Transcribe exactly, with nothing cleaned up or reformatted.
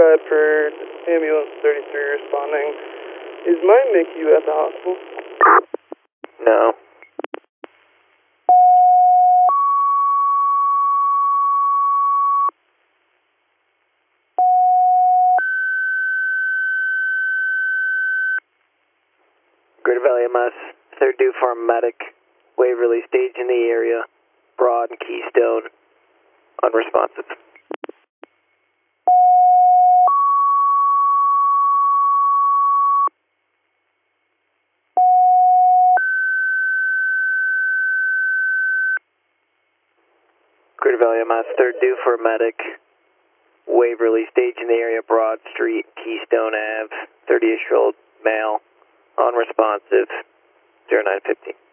five for ambulance thirty-three responding. Is my M I C U at the hospital? No. Greater Valley M S, third due for a medic. Waverly stage in the area. Broad and Keystone. Unresponsive. Greater Valley M S, third due for a medic. Waverly stage in the area. Broad Street, Keystone Ave. thirty-eight-year-old male. Unresponsive. zero nine fifteen.